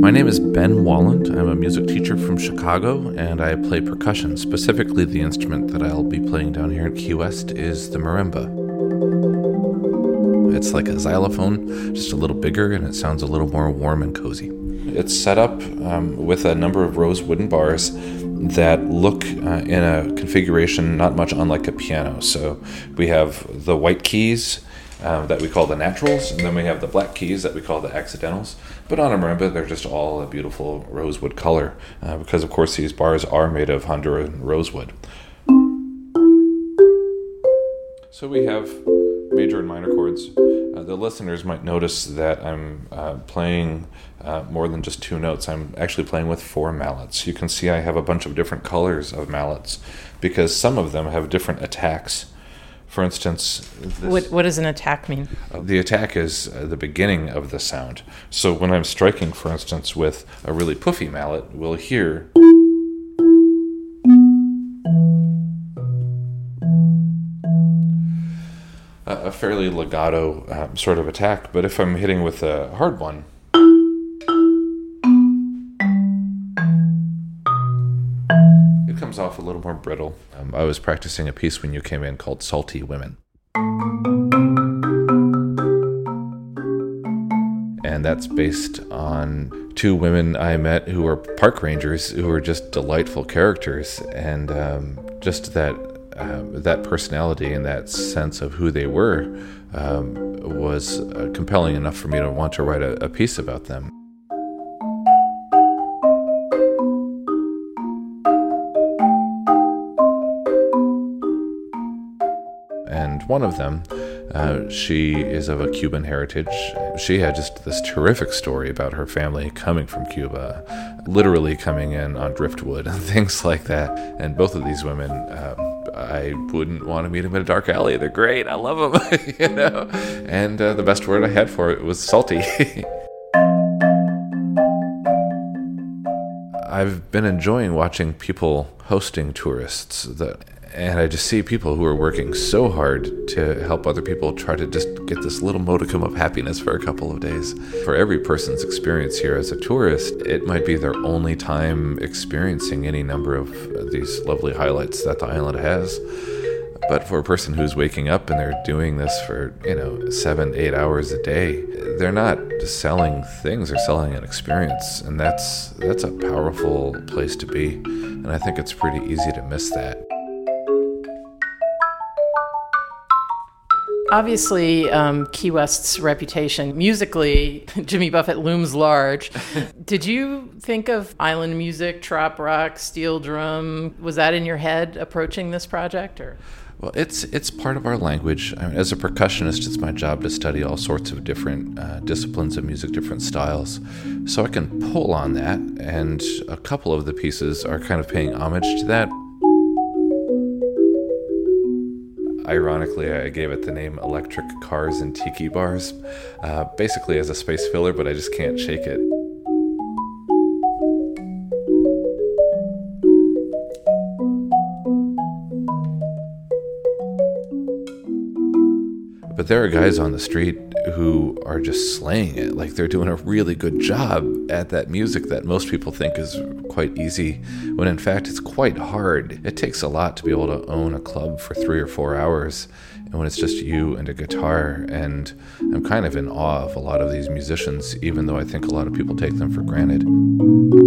My name is Ben Walland. I'm a music teacher from Chicago, and I play percussion. Specifically, the instrument that I'll be playing down here in Key West is the marimba. It's like a xylophone, just a little bigger, and it sounds a little more warm and cozy. It's set up with a number of rose wooden bars that look in a configuration not much unlike a piano. So we have the white keys that we call the naturals, and then we have the black keys that we call the accidentals. But on a marimba, they're just all a beautiful rosewood color because, of course, these bars are made of Honduran rosewood. So we have major and minor chords. The listeners might notice that I'm playing more than just two notes. I'm actually playing with four mallets. You can see I have a bunch of different colors of mallets because some of them have different attacks. For instance, what does an attack mean? The attack is the beginning of the sound. So when I'm striking, for instance, with a really puffy mallet, we'll hear a fairly legato sort of attack. But if I'm hitting with a hard one, it comes off a little more brittle. I was practicing a piece when you came in called Salty Women. And that's based on two women I met who were park rangers who were just delightful characters. And just that personality and that sense of who they were was compelling enough for me to want to write a piece about them. And one of them, she is of a Cuban heritage. She had just this terrific story about her family coming from Cuba, literally coming in on driftwood and things like that. And both of these women, I wouldn't want to meet them in a dark alley. They're great. I love them, you know. And the best word I had for it was salty. I've been enjoying watching people hosting tourists, and I just see people who are working so hard to help other people try to just get this little modicum of happiness for a couple of days. For every person's experience here as a tourist, it might be their only time experiencing any number of these lovely highlights that the island has. But for a person who's waking up and they're doing this for, 7-8 hours a day, they're not just selling things, they're selling an experience. And that's a powerful place to be. And I think it's pretty easy to miss that. Obviously, Key West's reputation musically, Jimmy Buffett looms large. Did you think of island music, trop rock, steel drum? Was that in your head approaching this project, or? Well, it's part of our language. I mean, as a percussionist, it's my job to study all sorts of different disciplines of music, different styles. So I can pull on that, and a couple of the pieces are kind of paying homage to that. Ironically, I gave it the name Electric Cars and Tiki Bars, basically as a space filler, but I just can't shake it. But there are guys on the street who are just slaying it. Like, they're doing a really good job at that music that most people think is quite easy, when in fact it's quite hard. It takes a lot to be able to own a club for 3 or 4 hours, and when it's just you and a guitar. And I'm kind of in awe of a lot of these musicians, even though I think a lot of people take them for granted.